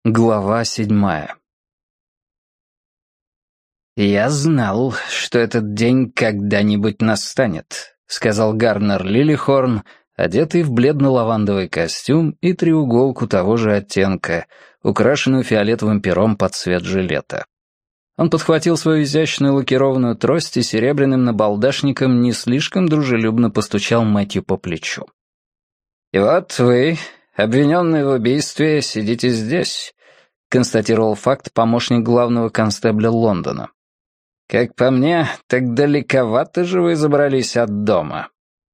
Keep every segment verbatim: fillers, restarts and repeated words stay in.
Глава седьмая. «Я знал, что этот день когда-нибудь настанет», — сказал Гарнер Лилихорн, одетый в бледно-лавандовый костюм и треуголку того же оттенка, украшенную фиолетовым пером под цвет жилета. Он подхватил свою изящную лакированную трость и серебряным набалдашником не слишком дружелюбно постучал Мэтью по плечу. «И вот вы, обвиненный в убийстве, сидите здесь», — констатировал факт помощник главного констебля Лондона. «Как по мне, так далековато же вы забрались от дома».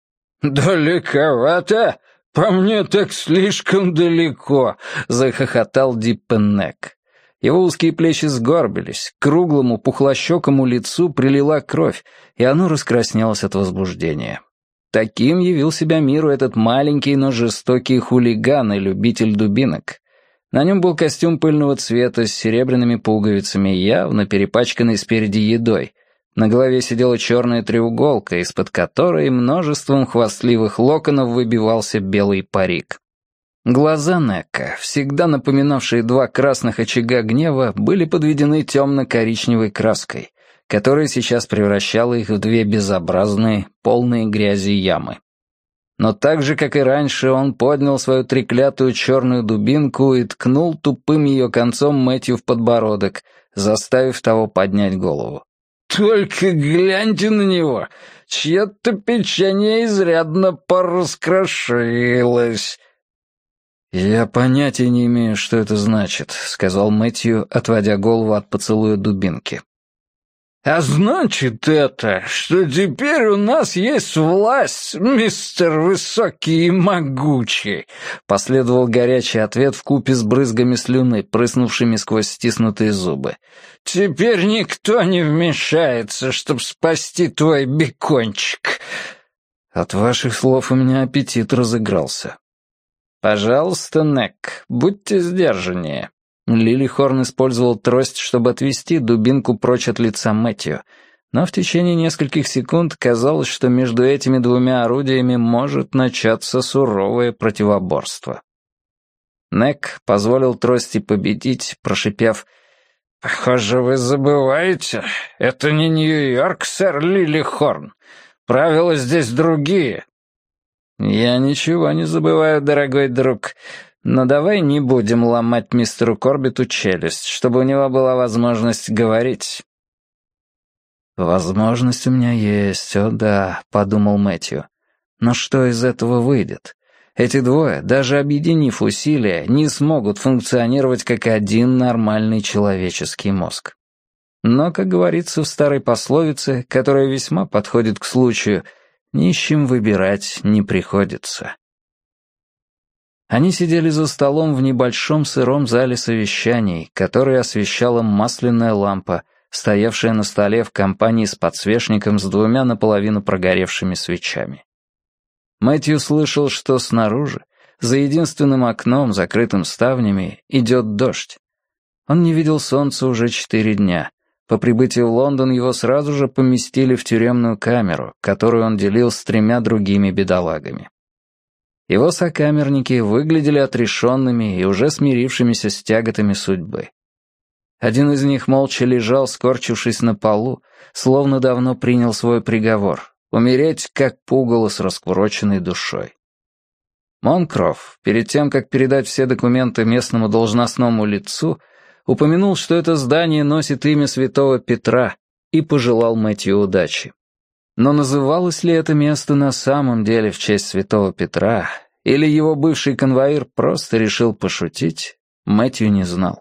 «Далековато? По мне так слишком далеко», — захохотал Диппеннек. Его узкие плечи сгорбились, к круглому пухлощекому лицу прилила кровь, и оно раскраснелось от возбуждения. Таким явил себя миру этот маленький, но жестокий хулиган и любитель дубинок. На нем был костюм пыльного цвета с серебряными пуговицами, явно перепачканный спереди едой. На голове сидела черная треуголка, из-под которой множеством хвастливых локонов выбивался белый парик. Глаза Нека, всегда напоминавшие два красных очага гнева, были подведены темно-коричневой краской, которая сейчас превращала их в две безобразные, полные грязи ямы. Но так же, как и раньше, он поднял свою треклятую черную дубинку и ткнул тупым ее концом Мэтью в подбородок, заставив того поднять голову. «Только гляньте на него! Чье-то печенье изрядно пораскрошилось!» «Я понятия не имею, что это значит», — сказал Мэтью, отводя голову от поцелуя дубинки. «А значит это, что теперь у нас есть власть, мистер Высокий и Могучий», — последовал горячий ответ вкупе с брызгами слюны, прыснувшими сквозь стиснутые зубы. «Теперь никто не вмешается, чтобы спасти твой бекончик». От ваших слов у меня аппетит разыгрался. «Пожалуйста, Нек, будьте сдержаннее». Лилихорн использовал трость, чтобы отвести дубинку прочь от лица Мэтью, но в течение нескольких секунд казалось, что между этими двумя орудиями может начаться суровое противоборство. Нек позволил трости победить, прошипев: «Похоже, вы забываете, это не Нью-Йорк, сэр Лилихорн. Правила здесь другие». «Я ничего не забываю, дорогой друг. Но давай не будем ломать мистеру Корбетту челюсть, чтобы у него была возможность говорить». «Возможность у меня есть, о да», — подумал Мэтью. «Но что из этого выйдет? Эти двое, даже объединив усилия, не смогут функционировать как один нормальный человеческий мозг». Но, как говорится в старой пословице, которая весьма подходит к случаю, нищим выбирать не приходится. Они сидели за столом в небольшом сыром зале совещаний, который освещала масляная лампа, стоявшая на столе в компании с подсвечником с двумя наполовину прогоревшими свечами. Мэтью слышал, что снаружи, за единственным окном, закрытым ставнями, идет дождь. Он не видел солнца уже четыре дня. По прибытии в Лондон его сразу же поместили в тюремную камеру, которую он делил с тремя другими бедолагами. Его сокамерники выглядели отрешенными и уже смирившимися с тяготами судьбы. Один из них молча лежал, скорчившись на полу, словно давно принял свой приговор — умереть, как пугало с раскуроченной душой. Монкроф, перед тем, как передать все документы местному должностному лицу, упомянул, что это здание носит имя святого Петра, и пожелал Мэтью удачи. Но называлось ли это место на самом деле в честь святого Петра, или его бывший конвоир просто решил пошутить, Мэтью не знал.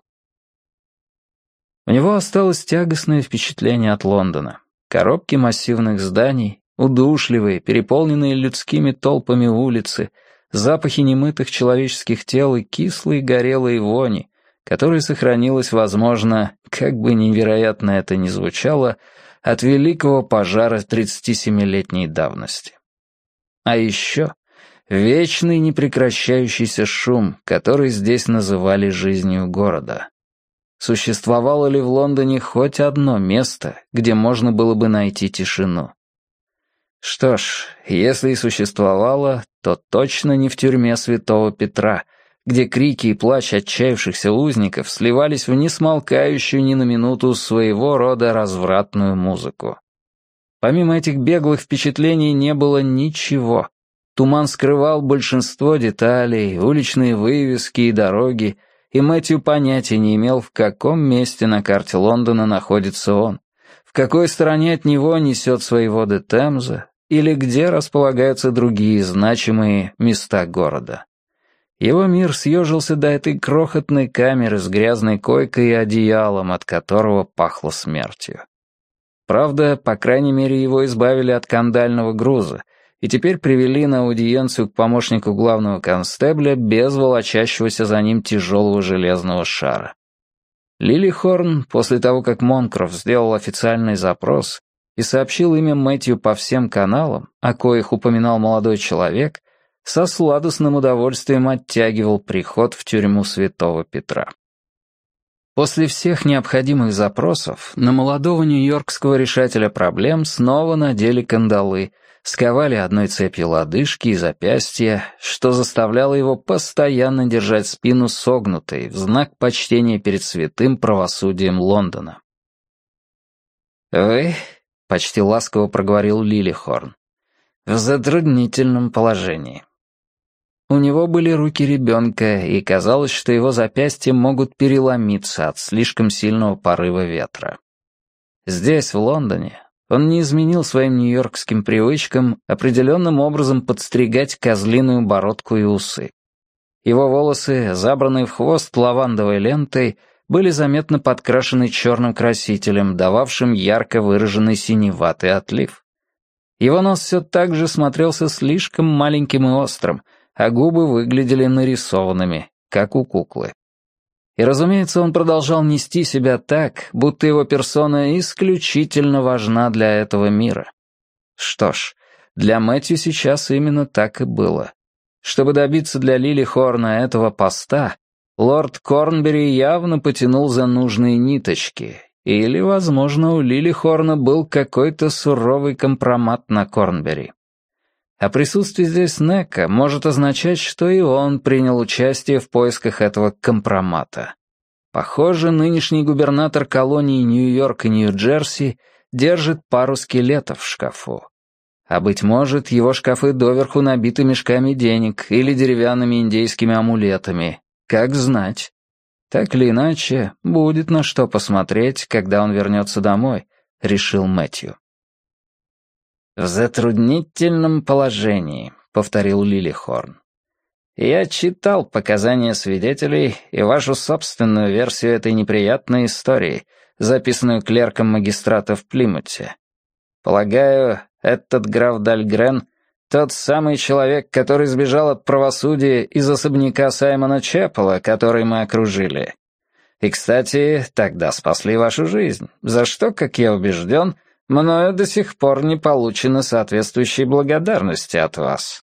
У него осталось тягостное впечатление от Лондона. Коробки массивных зданий, удушливые, переполненные людскими толпами улицы, запахи немытых человеческих тел и кислые горелые вони, которая сохранилась, возможно, как бы невероятно это ни звучало, от великого пожара тридцатисемилетней давности. А еще вечный непрекращающийся шум, который здесь называли жизнью города. Существовало ли в Лондоне хоть одно место, где можно было бы найти тишину? Что ж, если и существовало, то точно не в тюрьме святого Петра, где крики и плач отчаявшихся узников сливались в несмолкающую ни на минуту своего рода развратную музыку. Помимо этих беглых впечатлений не было ничего. Туман скрывал большинство деталей, уличные вывески и дороги, и Мэтью понятия не имел, в каком месте на карте Лондона находится он, в какой стороне от него несет свои воды Темза, или где располагаются другие значимые места города. Его мир съежился до этой крохотной камеры с грязной койкой и одеялом, от которого пахло смертью. Правда, по крайней мере, его избавили от кандального груза, и теперь привели на аудиенцию к помощнику главного констебля без волочащегося за ним тяжелого железного шара. Лилихорн, после того, как Монкроф сделал официальный запрос и сообщил имя Мэтью по всем каналам, о коих упоминал молодой человек, со сладостным удовольствием оттягивал приход в тюрьму Святого Петра. После всех необходимых запросов на молодого нью-йоркского решателя проблем снова надели кандалы, сковали одной цепью лодыжки и запястья, что заставляло его постоянно держать спину согнутой в знак почтения перед святым правосудием Лондона. «Вы», — почти ласково проговорил Лилихорн, — «в затруднительном положении». У него были руки ребенка, и казалось, что его запястья могут переломиться от слишком сильного порыва ветра. Здесь, в Лондоне, он не изменил своим нью-йоркским привычкам определенным образом подстригать козлиную бородку и усы. Его волосы, забранные в хвост лавандовой лентой, были заметно подкрашены черным красителем, дававшим ярко выраженный синеватый отлив. Его нос все так же смотрелся слишком маленьким и острым, а губы выглядели нарисованными, как у куклы. И, разумеется, он продолжал нести себя так, будто его персона исключительно важна для этого мира. Что ж, для Мэтью сейчас именно так и было. Чтобы добиться для Лилихорна этого поста, лорд Корнбери явно потянул за нужные ниточки, или, возможно, у Лилихорна был какой-то суровый компромат на Корнбери. А присутствие здесь Нека может означать, что и он принял участие в поисках этого компромата. Похоже, нынешний губернатор колонии Нью-Йорк и Нью-Джерси держит пару скелетов в шкафу. А, быть может, его шкафы доверху набиты мешками денег или деревянными индейскими амулетами. Как знать. Так или иначе, будет на что посмотреть, когда он вернется домой, решил Мэтью. «В затруднительном положении», — повторил Лилихорн. «Я читал показания свидетелей и вашу собственную версию этой неприятной истории, записанную клерком магистрата в Плимуте. Полагаю, этот граф Дальгрен — тот самый человек, который сбежал от правосудия из особняка Саймона Чеппела, который мы окружили. И, кстати, тогда спасли вашу жизнь, за что, как я убежден, мною до сих пор не получено соответствующей благодарности от вас».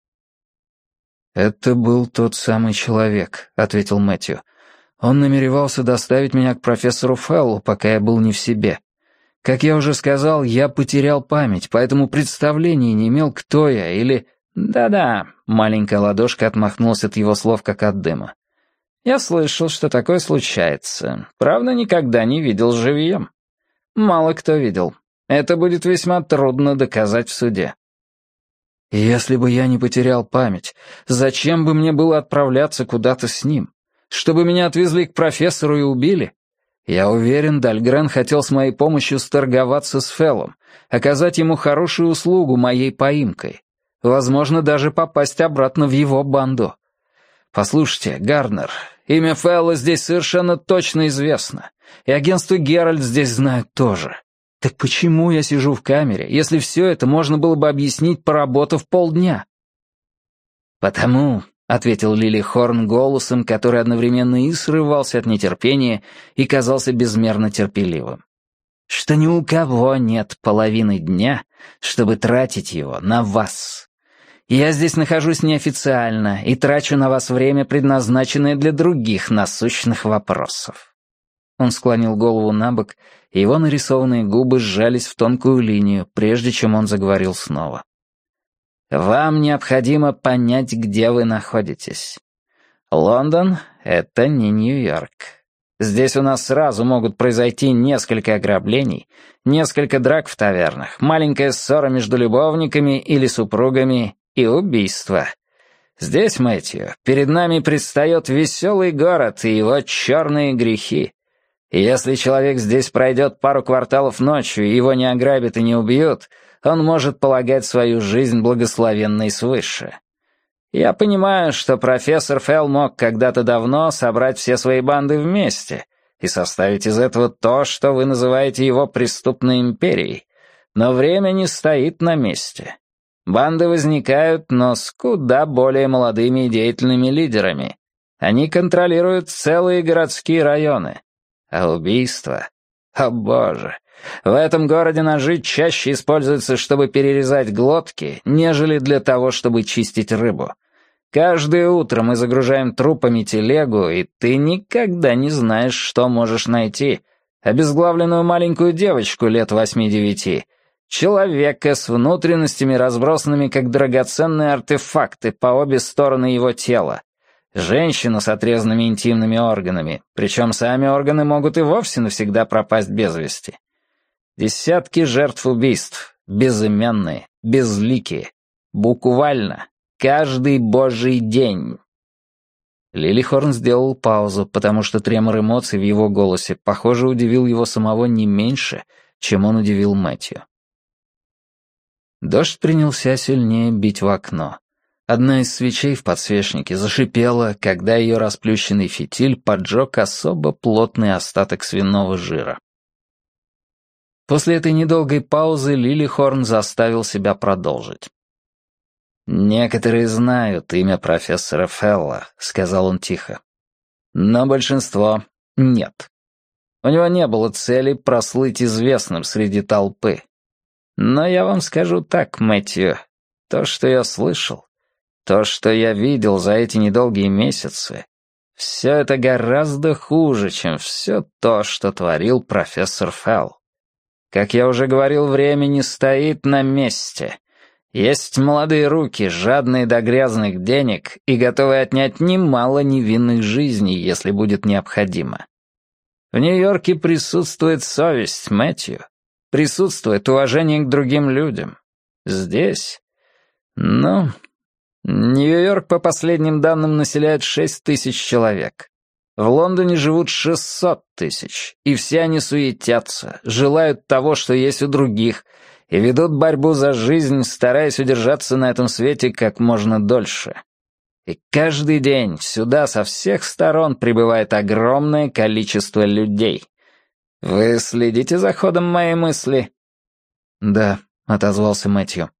«Это был тот самый человек», — ответил Мэтью. «Он намеревался доставить меня к профессору Феллу, пока я был не в себе. Как я уже сказал, я потерял память, поэтому представления не имел, кто я, или...» «Да-да», — маленькая ладошка отмахнулась от его слов, как от дыма. «Я слышал, что такое случается. Правда, никогда не видел живьем. Мало кто видел. Это будет весьма трудно доказать в суде». «Если бы я не потерял память, зачем бы мне было отправляться куда-то с ним? Чтобы меня отвезли к профессору и убили? Я уверен, Дальгрен хотел с моей помощью сторговаться с Феллом, оказать ему хорошую услугу моей поимкой, возможно, даже попасть обратно в его банду. Послушайте, Гарднер, имя Фелла здесь совершенно точно известно, и агентство Геральт здесь знают тоже. Так почему я сижу в камере, если все это можно было бы объяснить, поработав полдня?» «Потому», — ответил Лилихорн голосом, который одновременно и срывался от нетерпения, и казался безмерно терпеливым, «что ни у кого нет половины дня, чтобы тратить его на вас. Я здесь нахожусь неофициально и трачу на вас время, предназначенное для других насущных вопросов». Он склонил голову на бок, и его нарисованные губы сжались в тонкую линию, прежде чем он заговорил снова. «Вам необходимо понять, где вы находитесь. Лондон — это не Нью-Йорк. Здесь у нас сразу могут произойти несколько ограблений, несколько драк в тавернах, маленькая ссора между любовниками или супругами и убийство. Здесь, Мэтью, перед нами предстает веселый город и его черные грехи. И если человек здесь пройдет пару кварталов ночью и его не ограбят и не убьют, он может полагать свою жизнь благословенной свыше. Я понимаю, что профессор Фелл мог когда-то давно собрать все свои банды вместе и составить из этого то, что вы называете его преступной империей, но время не стоит на месте. Банды возникают, но с куда более молодыми и деятельными лидерами. Они контролируют целые городские районы. А убийство? О боже! В этом городе ножи чаще используются, чтобы перерезать глотки, нежели для того, чтобы чистить рыбу. Каждое утро мы загружаем трупами телегу, и ты никогда не знаешь, что можешь найти. Обезглавленную маленькую девочку лет восьми-девяти, человека с внутренностями, разбросанными как драгоценные артефакты по обе стороны его тела, женщину с отрезанными интимными органами, причем сами органы могут и вовсе навсегда пропасть без вести. Десятки жертв убийств, безымянные, безликие, буквально, каждый божий день. Лилихорн сделал паузу, потому что тремор эмоций в его голосе, похоже, удивил его самого не меньше, чем он удивил Мэтью. Дождь принялся сильнее бить в окно. Одна из свечей в подсвечнике зашипела, когда ее расплющенный фитиль поджег особо плотный остаток свиного жира. После этой недолгой паузы Лилихорн заставил себя продолжить. «Некоторые знают имя профессора Фелла», — сказал он тихо. «Но большинство нет. У него не было цели прослыть известным среди толпы. Но я вам скажу так, Мэтью, то, что я слышал, то, что я видел за эти недолгие месяцы, все это гораздо хуже, чем все то, что творил профессор Фелл. Как я уже говорил, время не стоит на месте. Есть молодые руки, жадные до грязных денег и готовые отнять немало невинных жизней, если будет необходимо. В Нью-Йорке присутствует совесть, Мэтью. Присутствует уважение к другим людям. Здесь... Ну... Нью-Йорк, по последним данным, населяет шесть тысяч человек. В Лондоне живут шестьсот тысяч, и все они суетятся, желают того, что есть у других, и ведут борьбу за жизнь, стараясь удержаться на этом свете как можно дольше. И каждый день сюда со всех сторон прибывает огромное количество людей. Вы следите за ходом моей мысли? «Да», — отозвался Мэтью.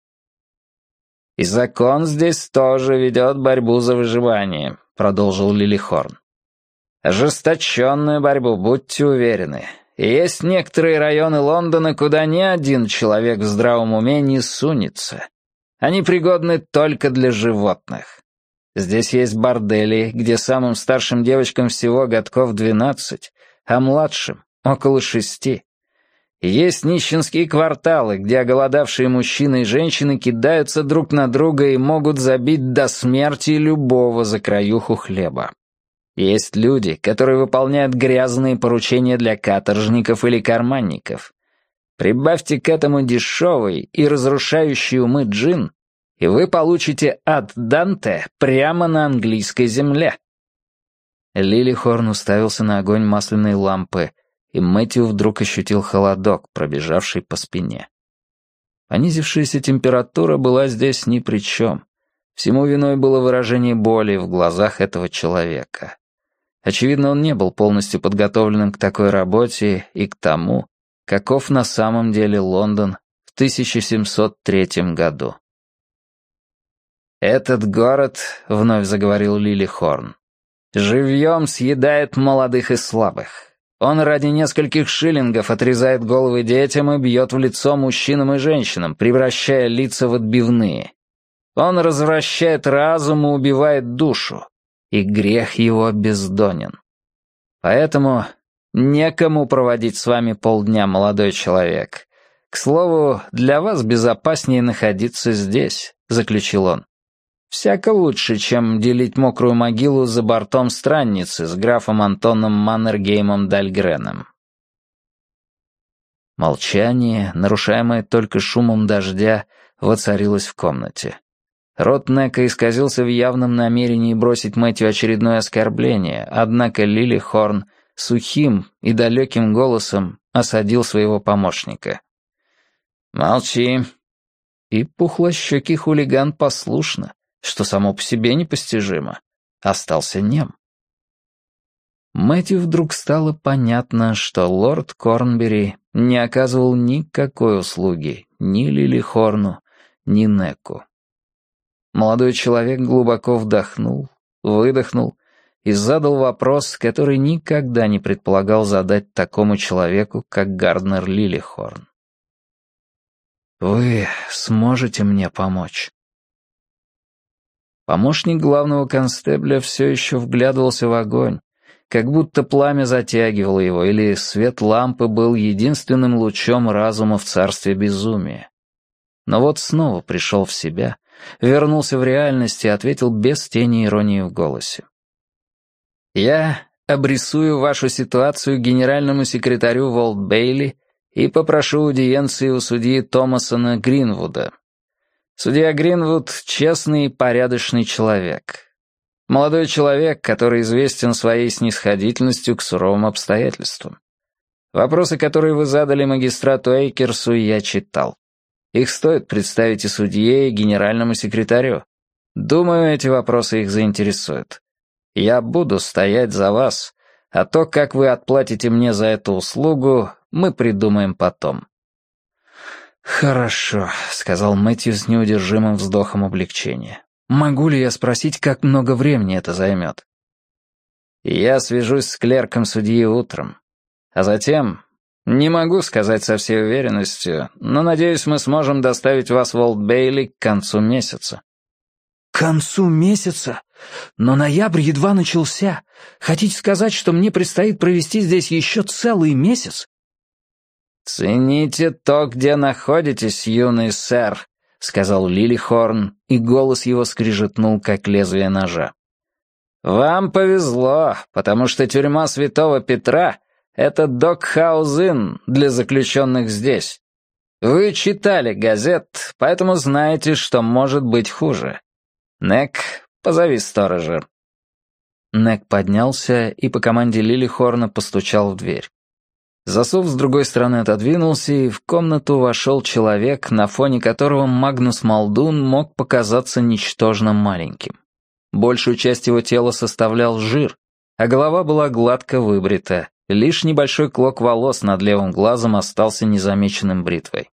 «И закон здесь тоже ведет борьбу за выживание», — продолжил Лилихорн. «Ожесточенную борьбу, будьте уверены. И есть некоторые районы Лондона, куда ни один человек в здравом уме не сунется. Они пригодны только для животных. Здесь есть бордели, где самым старшим девочкам всего годков двенадцать, а младшим — около шести. Есть нищенские кварталы, где оголодавшие мужчины и женщины кидаются друг на друга и могут забить до смерти любого за краюху хлеба. Есть люди, которые выполняют грязные поручения для каторжников или карманников. Прибавьте к этому дешевый и разрушающий умы джин, и вы получите ад Данте прямо на английской земле». Лилихорн уставился на огонь масляной лампы, и Мэтью вдруг ощутил холодок, пробежавший по спине. Понизившаяся температура была здесь ни при чем. Всему виной было выражение боли в глазах этого человека. Очевидно, он не был полностью подготовленным к такой работе и к тому, каков на самом деле Лондон в тысяча семьсот третьем году. «Этот город, — вновь заговорил Лилихорн, — живьем съедает молодых и слабых. Он ради нескольких шиллингов отрезает головы детям и бьет в лицо мужчинам и женщинам, превращая лица в отбивные. Он развращает разум и убивает душу, и грех его бездонен. Поэтому некому проводить с вами полдня, молодой человек. К слову, для вас безопаснее находиться здесь», — заключил он. Всяко лучше, чем делить мокрую могилу за бортом странницы с графом Антоном Маннергеймом Дальгреном. Молчание, нарушаемое только шумом дождя, воцарилось в комнате. Рот Нека исказился в явном намерении бросить Мэтью очередное оскорбление, однако Лили Хорн сухим и далеким голосом осадил своего помощника. «Молчи». И пухлощекий хулиган послушно, что само по себе непостижимо, остался нем. Мэтью вдруг стало понятно, что лорд Корнбери не оказывал никакой услуги ни Лили Хорну, ни Неку. Молодой человек глубоко вдохнул, выдохнул и задал вопрос, который никогда не предполагал задать такому человеку, как Гарднер Лилихорн. «Вы сможете мне помочь?» Помощник главного констебля все еще вглядывался в огонь, как будто пламя затягивало его, или свет лампы был единственным лучом разума в царстве безумия. Но вот снова пришел в себя, вернулся в реальность и ответил без тени иронии в голосе. «Я обрисую вашу ситуацию генеральному секретарю Волт Бейли и попрошу аудиенции у судьи Томасона Гринвуда. Судья Гринвуд — честный и порядочный человек. Молодой человек, который известен своей снисходительностью к суровым обстоятельствам. Вопросы, которые вы задали магистрату Эйкерсу, я читал. Их стоит представить и судье, и генеральному секретарю. Думаю, эти вопросы их заинтересуют. Я буду стоять за вас, а то, как вы отплатите мне за эту услугу, мы придумаем потом». «Хорошо», — сказал Мэтью с неудержимым вздохом облегчения. «Могу ли я спросить, как много времени это займет?» «Я свяжусь с клерком судьи утром. А затем, не могу сказать со всей уверенностью, но, надеюсь, мы сможем доставить вас в Олд Бейли к концу месяца». «К концу месяца? Но ноябрь едва начался. Хотите сказать, что мне предстоит провести здесь еще целый месяц?» «Цените то, где находитесь, юный сэр», — сказал Лилихорн, и голос его скрижетнул, как лезвие ножа. «Вам повезло, потому что тюрьма Святого Петра — это Докхаус-Инн для заключенных здесь. Вы читали газет, поэтому знаете, что может быть хуже. Нек, позови сторожа». Нек поднялся и по команде Лилихорна постучал в дверь. Засов с другой стороны отодвинулся, и в комнату вошел человек, на фоне которого Магнус Малдун мог показаться ничтожно маленьким. Большую часть его тела составлял жир, а голова была гладко выбрита, лишь небольшой клок волос над левым глазом остался незамеченным бритвой.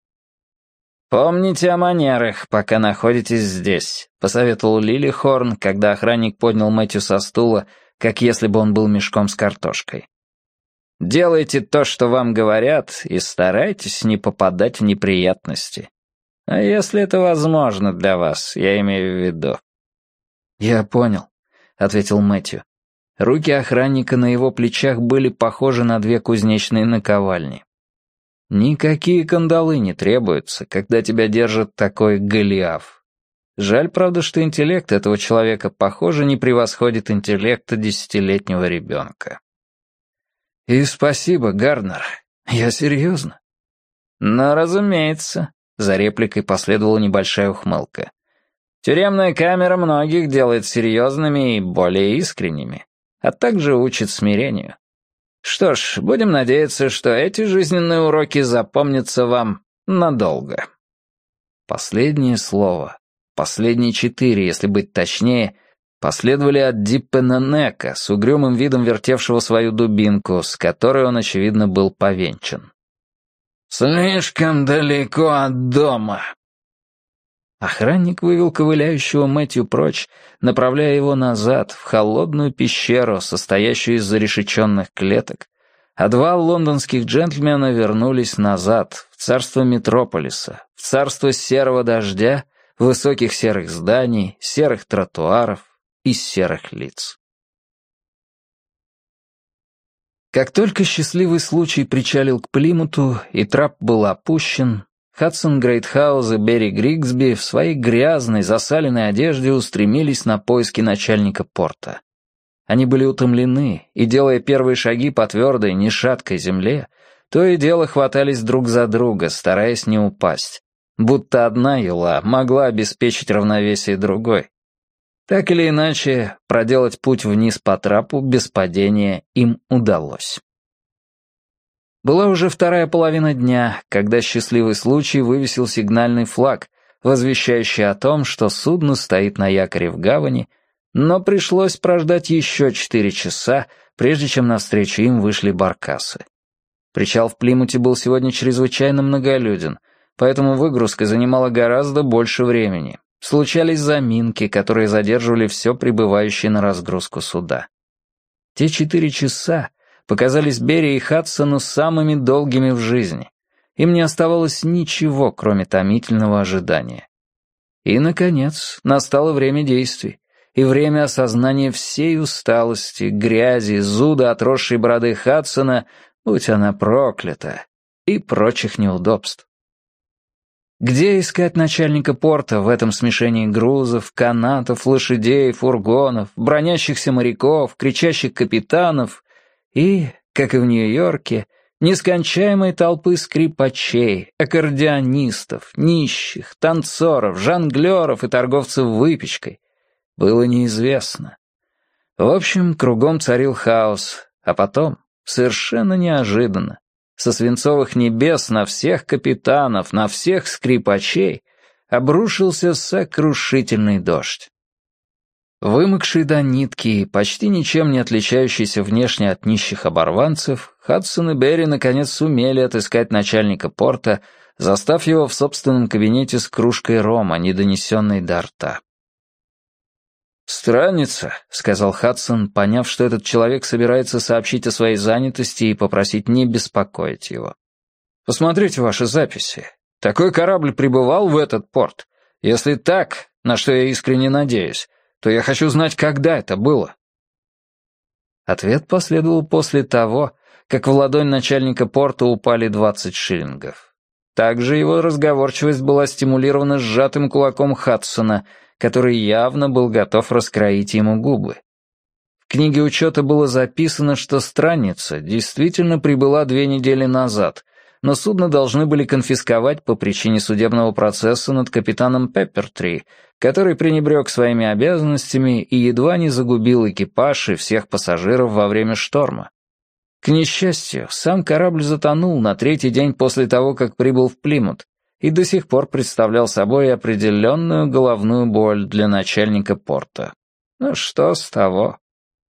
«Помните о манерах, пока находитесь здесь», — посоветовал Лилихорн, когда охранник поднял Мэтью со стула, как если бы он был мешком с картошкой. «Делайте то, что вам говорят, и старайтесь не попадать в неприятности. А если это возможно для вас, я имею в виду». «Я понял», — ответил Мэтью. Руки охранника на его плечах были похожи на две кузнечные наковальни. Никакие кандалы не требуются, когда тебя держит такой Голиаф. Жаль, правда, что интеллект этого человека, похоже, не превосходит интеллекта десятилетнего ребенка. «И спасибо, Гарднер. Я серьезно». «Ну, разумеется», — за репликой последовала небольшая ухмылка. «Тюремная камера многих делает серьезными и более искренними, а также учит смирению. Что ж, будем надеяться, что эти жизненные уроки запомнятся вам надолго». Последнее слово, последние четыре, если быть точнее, последовали от Диппена Нека с угрюмым видом вертевшего свою дубинку, с которой он, очевидно, был повенчан. «Слишком далеко от дома». Охранник вывел ковыляющего Мэтью прочь, направляя его назад, в холодную пещеру, состоящую из зарешеченных клеток, а два лондонских джентльмена вернулись назад, в царство Метрополиса, в царство серого дождя, высоких серых зданий, серых тротуаров и серых лиц. Как только счастливый случай причалил к Плимуту и трап был опущен, Хадсон Грейтхаус и Берри Григсби в своей грязной, засаленной одежде устремились на поиски начальника порта. Они были утомлены, и, делая первые шаги по твердой, нешаткой земле, то и дело хватались друг за друга, стараясь не упасть. Будто одна юла могла обеспечить равновесие другой. Так или иначе, проделать путь вниз по трапу без падения им удалось. Была уже вторая половина дня, когда счастливый случай вывесил сигнальный флаг, возвещающий о том, что судно стоит на якоре в гавани, но пришлось прождать еще четыре часа, прежде чем навстречу им вышли баркасы. Причал в Плимуте был сегодня чрезвычайно многолюден, поэтому выгрузка занимала гораздо больше времени. Случались заминки, которые задерживали все прибывающее на разгрузку суда. Те четыре часа показались Берри и Хадсону самыми долгими в жизни. Им не оставалось ничего, кроме томительного ожидания. И, наконец, настало время действий, и время осознания всей усталости, грязи, зуда отросшей бороды Хадсона, будь она проклята, и прочих неудобств. Где искать начальника порта в этом смешении грузов, канатов, лошадей, фургонов, бронящихся моряков, кричащих капитанов и, как и в Нью-Йорке, нескончаемой толпы скрипачей, аккордеонистов, нищих, танцоров, жонглеров и торговцев выпечкой, было неизвестно. В общем, кругом царил хаос, а потом, совершенно неожиданно, со свинцовых небес на всех капитанов, на всех скрипачей обрушился сокрушительный дождь. Вымокший до нитки и почти ничем не отличающийся внешне от нищих оборванцев, Хадсон и Берри наконец сумели отыскать начальника порта, застав его в собственном кабинете с кружкой рома, не донесенной до рта. «Странница», — сказал Хадсон, поняв, что этот человек собирается сообщить о своей занятости и попросить не беспокоить его. «Посмотрите ваши записи. Такой корабль прибывал в этот порт. Если так, на что я искренне надеюсь, то я хочу знать, когда это было». Ответ последовал после того, как в ладонь начальника порта упали двадцать шиллингов. Также его разговорчивость была стимулирована сжатым кулаком Хадсона, который явно был готов раскроить ему губы. В книге учета было записано, что странница действительно прибыла две недели назад, но судно должны были конфисковать по причине судебного процесса над капитаном Пеппертри, который пренебрег своими обязанностями и едва не загубил экипаж и всех пассажиров во время шторма. К несчастью, сам корабль затонул на третий день после того, как прибыл в Плимут, и до сих пор представлял собой определенную головную боль для начальника порта. Ну что с того?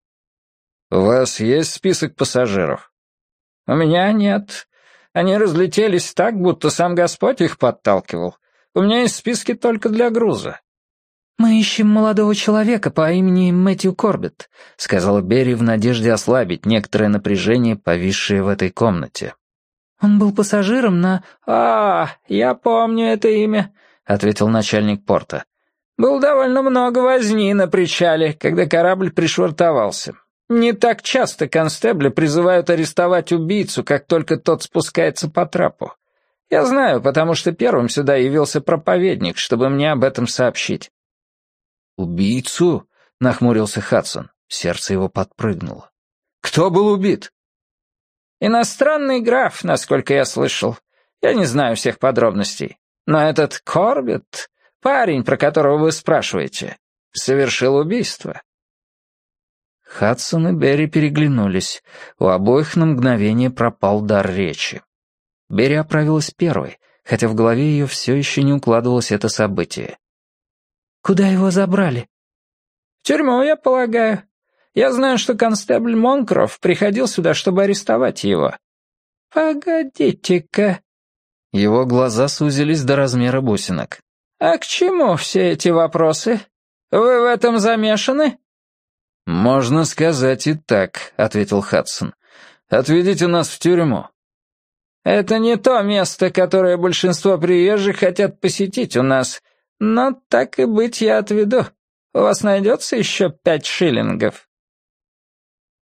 «У вас есть список пассажиров?» «У меня нет. Они разлетелись так, будто сам Господь их подталкивал. У меня есть списки только для груза». «Мы ищем молодого человека по имени Мэтью Корбетт», — сказала Берри в надежде ослабить некоторое напряжение, повисшее в этой комнате. «Он был пассажиром на...» «А, я помню это имя», — ответил начальник порта. «Было довольно много возни на причале, когда корабль пришвартовался. Не так часто констебли призывают арестовать убийцу, как только тот спускается по трапу. Я знаю, потому что первым сюда явился проповедник, чтобы мне об этом сообщить». «Убийцу?» — нахмурился Хадсон. Сердце его подпрыгнуло. «Кто был убит?» «Иностранный граф, насколько я слышал. Я не знаю всех подробностей. Но этот Корбетт, парень, про которого вы спрашиваете, совершил убийство». Хадсон и Берри переглянулись. У обоих на мгновение пропал дар речи. Берри оправилась первой, хотя в голове ее все еще не укладывалось это событие. «Куда его забрали?» «В тюрьму, я полагаю. Я знаю, что констебль Монкроф приходил сюда, чтобы арестовать его». «Погодите-ка». Его глаза сузились до размера бусинок. «А к чему все эти вопросы? Вы в этом замешаны?» «Можно сказать и так», — ответил Хадсон. «Отведите нас в тюрьму». «Это не то место, которое большинство приезжих хотят посетить у нас, но так и быть я отведу. У вас найдется еще пять шиллингов?» В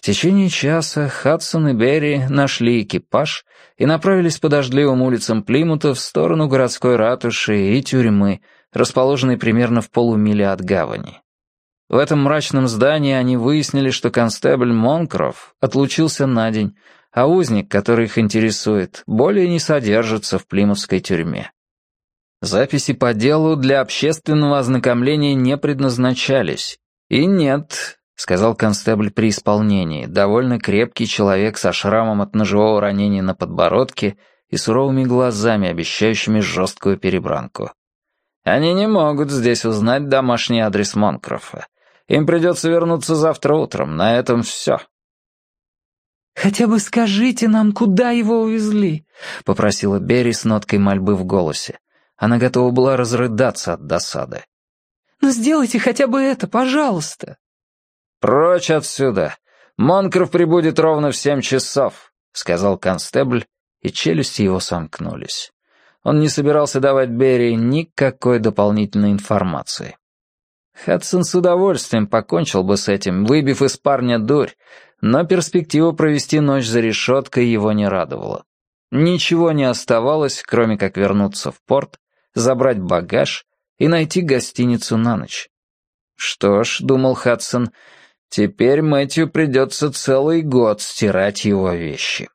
В течение часа Хадсон и Берри нашли экипаж и направились по дождливым улицам Плимута в сторону городской ратуши и тюрьмы, расположенной примерно в полумиле от гавани. В этом мрачном здании они выяснили, что констебль Монкроф отлучился на день, а узник, который их интересует, более не содержится в плимутской тюрьме. Записи по делу для общественного ознакомления не предназначались. И нет, — сказал констебль при исполнении, довольно крепкий человек со шрамом от ножевого ранения на подбородке и суровыми глазами, обещающими жесткую перебранку. «Они не могут здесь узнать домашний адрес Монкрофа. Им придется вернуться завтра утром, на этом все». «Хотя бы скажите нам, куда его увезли?» — попросила Берри с ноткой мольбы в голосе. Она готова была разрыдаться от досады. «Ну сделайте хотя бы это, пожалуйста». «Прочь отсюда! Монкроф прибудет ровно в семь часов», — сказал констебль, и челюсти его сомкнулись. Он не собирался давать Берри никакой дополнительной информации. Хадсон с удовольствием покончил бы с этим, выбив из парня дурь, но перспектива провести ночь за решеткой его не радовала. Ничего не оставалось, кроме как вернуться в порт, забрать багаж и найти гостиницу на ночь. «Что ж», — думал Хадсон, — «теперь Мэтью придется целый год стирать его вещи».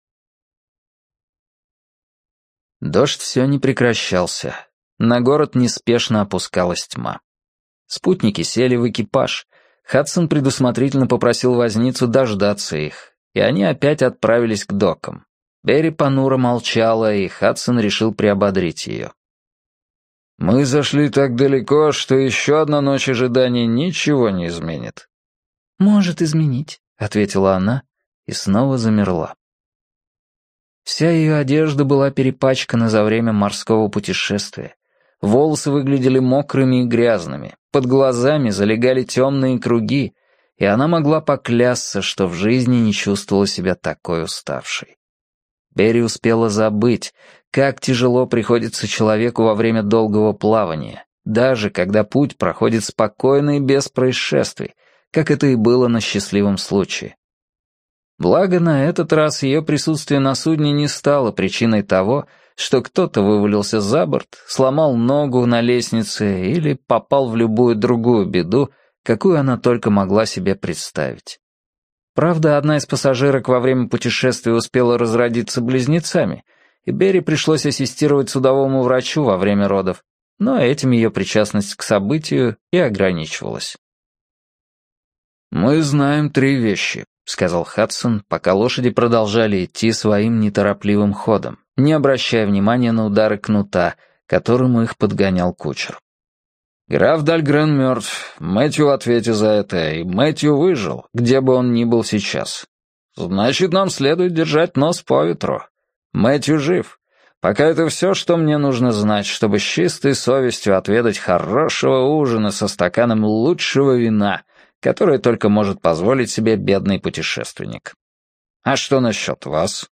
Дождь все не прекращался. На город неспешно опускалась тьма. Спутники сели в экипаж. Хадсон предусмотрительно попросил возницу дождаться их, и они опять отправились к докам. Берри понуро молчала, и Хадсон решил приободрить ее. «Мы зашли так далеко, что еще одна ночь ожидания ничего не изменит». «Может изменить», — ответила она и снова замерла. Вся ее одежда была перепачкана за время морского путешествия. Волосы выглядели мокрыми и грязными, под глазами залегали темные круги, и она могла поклясться, что в жизни не чувствовала себя такой уставшей. Берри успела забыть, как тяжело приходится человеку во время долгого плавания, даже когда путь проходит спокойно и без происшествий, как это и было на счастливом случае. Благо, на этот раз ее присутствие на судне не стало причиной того, что кто-то вывалился за борт, сломал ногу на лестнице или попал в любую другую беду, какую она только могла себе представить. Правда, одна из пассажирок во время путешествия успела разродиться близнецами, и Берри пришлось ассистировать судовому врачу во время родов, но этим ее причастность к событию и ограничивалась. «Мы знаем три вещи», — сказал Хадсон, пока лошади продолжали идти своим неторопливым ходом, не обращая внимания на удары кнута, которым их подгонял кучер. «Граф Дальгрен мертв, Мэтью в ответе за это, и Мэтью выжил, где бы он ни был сейчас. Значит, нам следует держать нос по ветру. Мэтью жив. Пока это все, что мне нужно знать, чтобы с чистой совестью отведать хорошего ужина со стаканом лучшего вина, которое только может позволить себе бедный путешественник. А что насчет вас?»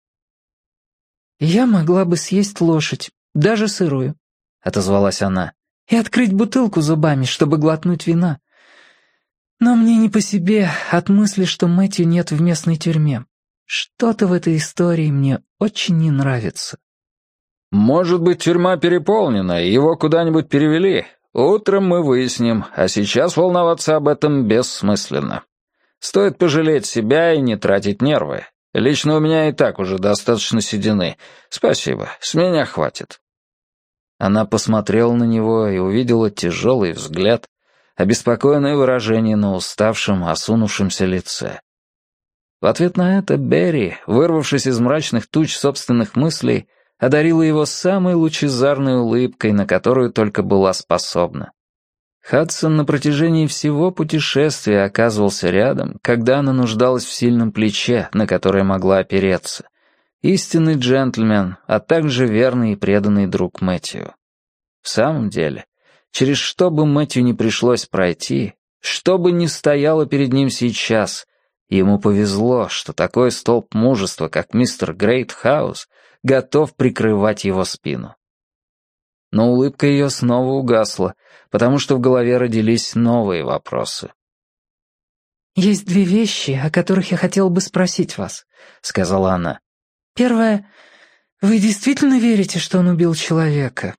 «Я могла бы съесть лошадь, даже сырую», — отозвалась она, «и открыть бутылку зубами, чтобы глотнуть вина. Но мне не по себе от мысли, что Мэтью нет в местной тюрьме. Что-то в этой истории мне очень не нравится». «Может быть, тюрьма переполнена, и его куда-нибудь перевели. Утром мы выясним, а сейчас волноваться об этом бессмысленно. Стоит пожалеть себя и не тратить нервы. Лично у меня и так уже достаточно седины. Спасибо, с меня хватит». Она посмотрела на него и увидела тяжелый взгляд, обеспокоенное выражение на уставшем, осунувшемся лице. В ответ на это Берри, вырвавшись из мрачных туч собственных мыслей, одарила его самой лучезарной улыбкой, на которую только была способна. Хадсон на протяжении всего путешествия оказывался рядом, когда она нуждалась в сильном плече, на которое могла опереться. Истинный джентльмен, а также верный и преданный друг Мэтью. В самом деле, через что бы Мэтью не пришлось пройти, что бы ни стояло перед ним сейчас, ему повезло, что такой столб мужества, как мистер Грейтхаус, готов прикрывать его спину. Но улыбка ее снова угасла, потому что в голове родились новые вопросы. «Есть две вещи, о которых я хотела бы спросить вас», — сказала она. «Первое. Вы действительно верите, что он убил человека?»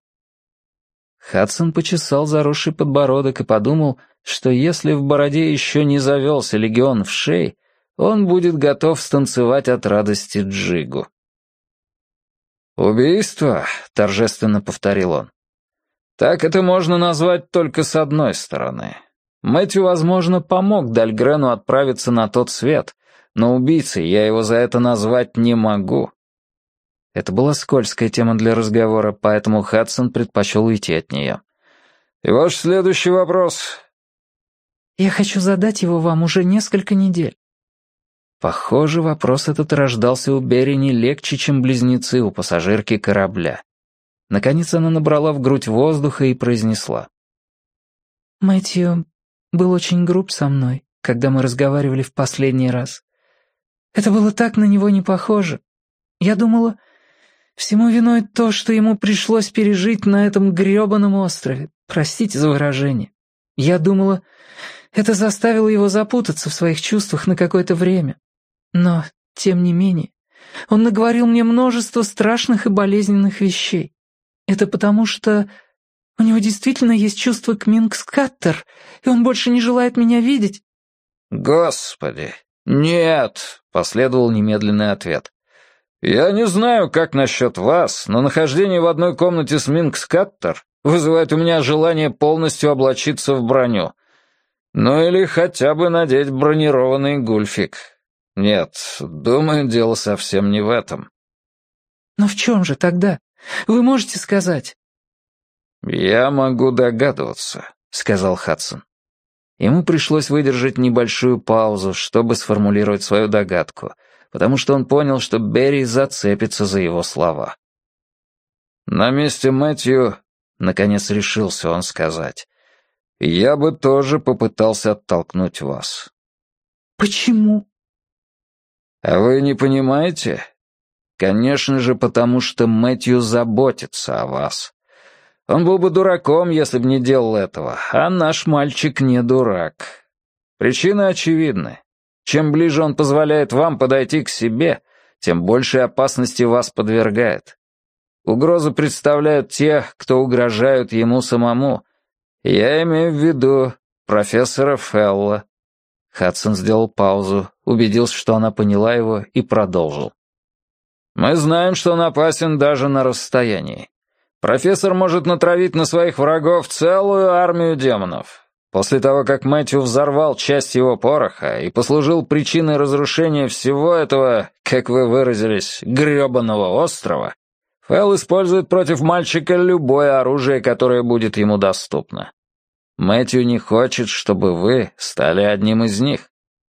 Хадсон почесал заросший подбородок и подумал, что если в бороде еще не завелся легион вшей, он будет готов станцевать от радости джигу. «Убийство», — торжественно повторил он. «Так это можно назвать только с одной стороны. Мэтью, возможно, помог Дальгрену отправиться на тот свет, но убийцей я его за это назвать не могу». Это была скользкая тема для разговора, поэтому Хадсон предпочел уйти от нее. «И ваш следующий вопрос?» «Я хочу задать его вам уже несколько недель». Похоже, вопрос этот рождался у Берри не легче, чем близнецы у пассажирки корабля. Наконец она набрала в грудь воздуха и произнесла. «Мэтью был очень груб со мной, когда мы разговаривали в последний раз. Это было так на него не похоже. Я думала, всему виной то, что ему пришлось пережить на этом грёбаном острове. Простите за выражение. Я думала, это заставило его запутаться в своих чувствах на какое-то время. Но, тем не менее, он наговорил мне множество страшных и болезненных вещей. Это потому, что у него действительно есть чувство к Минкс-Каттер, и он больше не желает меня видеть». «Господи, нет!» — последовал немедленный ответ. «Я не знаю, как насчет вас, но нахождение в одной комнате с Минкс-Каттер вызывает у меня желание полностью облачиться в броню. Ну или хотя бы надеть бронированный гульфик. Нет, думаю, дело совсем не в этом». «Но в чем же тогда? Вы можете сказать?» «Я могу догадываться», — сказал Хадсон. Ему пришлось выдержать небольшую паузу, чтобы сформулировать свою догадку, потому что он понял, что Берри зацепится за его слова. «На месте Мэтью», — наконец решился он сказать, — «я бы тоже попытался оттолкнуть вас». «Почему?» «А вы не понимаете? Конечно же, потому что Мэтью заботится о вас. Он был бы дураком, если бы не делал этого, а наш мальчик не дурак. Причины очевидны. Чем ближе он позволяет вам подойти к себе, тем больше опасности вас подвергает. Угрозу представляют те, кто угрожают ему самому. Я имею в виду профессора Фелла». Хадсон сделал паузу, убедился, что она поняла его, и продолжил. «Мы знаем, что он опасен даже на расстоянии. Профессор может натравить на своих врагов целую армию демонов. После того, как Мэтью взорвал часть его пороха и послужил причиной разрушения всего этого, как вы выразились, грёбаного острова, Фелл использует против мальчика любое оружие, которое будет ему доступно. Мэтью не хочет, чтобы вы стали одним из них».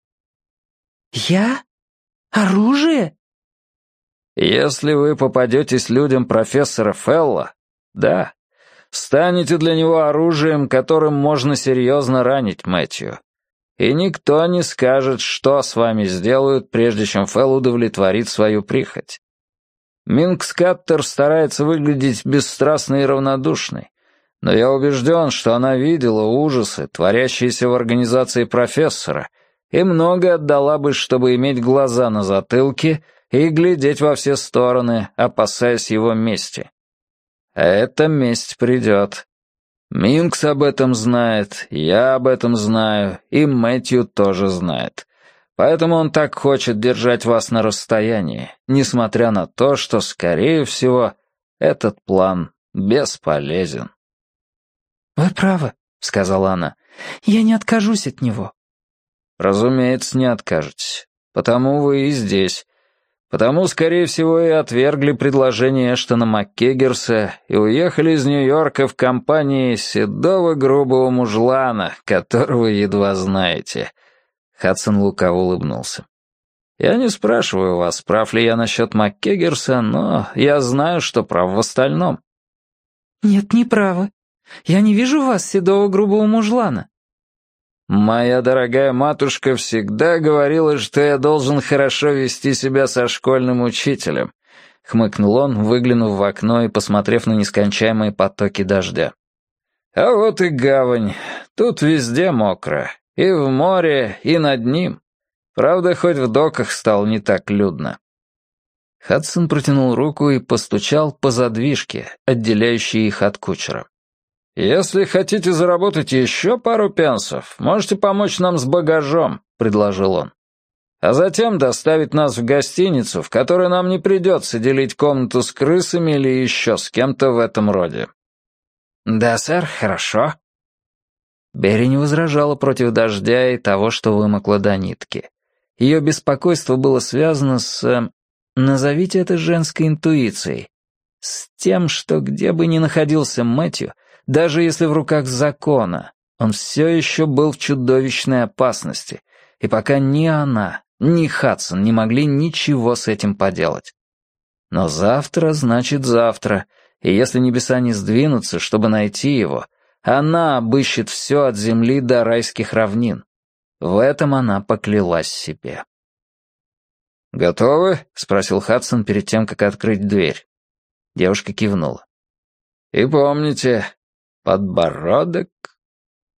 «Я? Оружие?» «Если вы попадетесь людям профессора Фелла, да, станете для него оружием, которым можно серьезно ранить Мэтью. И никто не скажет, что с вами сделают, прежде чем Фелл удовлетворит свою прихоть. Минкс-Каттер старается выглядеть бесстрастной и равнодушной, но я убежден, что она видела ужасы, творящиеся в организации профессора, и многое отдала бы, чтобы иметь глаза на затылке и глядеть во все стороны, опасаясь его мести. А эта месть придет. Минкс об этом знает, я об этом знаю, и Мэтью тоже знает. Поэтому он так хочет держать вас на расстоянии, несмотря на то, что, скорее всего, этот план бесполезен». «Вы правы», — сказала она. «Я не откажусь от него». «Разумеется, не откажетесь. Потому вы и здесь. Потому, скорее всего, и отвергли предложение Эштона МакКеггерса и уехали из Нью-Йорка в компании седого грубого мужлана, которого едва знаете». Хадсон лукаво улыбнулся. «Я не спрашиваю вас, прав ли я насчет МакКеггерса, но я знаю, что прав в остальном». «Нет, не правы. Я не вижу в вас седого грубого мужлана». «Моя дорогая матушка всегда говорила, что я должен хорошо вести себя со школьным учителем», — хмыкнул он, выглянув в окно и посмотрев на нескончаемые потоки дождя. «А вот и гавань. Тут везде мокро. И в море, и над ним. Правда, хоть в доках стало не так людно». Хадсон протянул руку и постучал по задвижке, отделяющей их от кучера. «Если хотите заработать еще пару пенсов, можете помочь нам с багажом», — предложил он. «А затем доставить нас в гостиницу, в которой нам не придется делить комнату с крысами или еще с кем-то в этом роде». «Да, сэр, хорошо». Берри не возражала против дождя и того, что вымокло до нитки. Ее беспокойство было связано с... Назовите это женской интуицией. С тем, что где бы ни находился Мэтью, даже если в руках закона, он все еще был в чудовищной опасности, и пока ни она, ни Хадсон не могли ничего с этим поделать. Но завтра значит завтра, и если небеса не сдвинутся, чтобы найти его, она обыщет все от земли до райских равнин. В этом она поклялась себе. «Готовы?» — спросил Хадсон перед тем, как открыть дверь. Девушка кивнула. «И помните, подбородок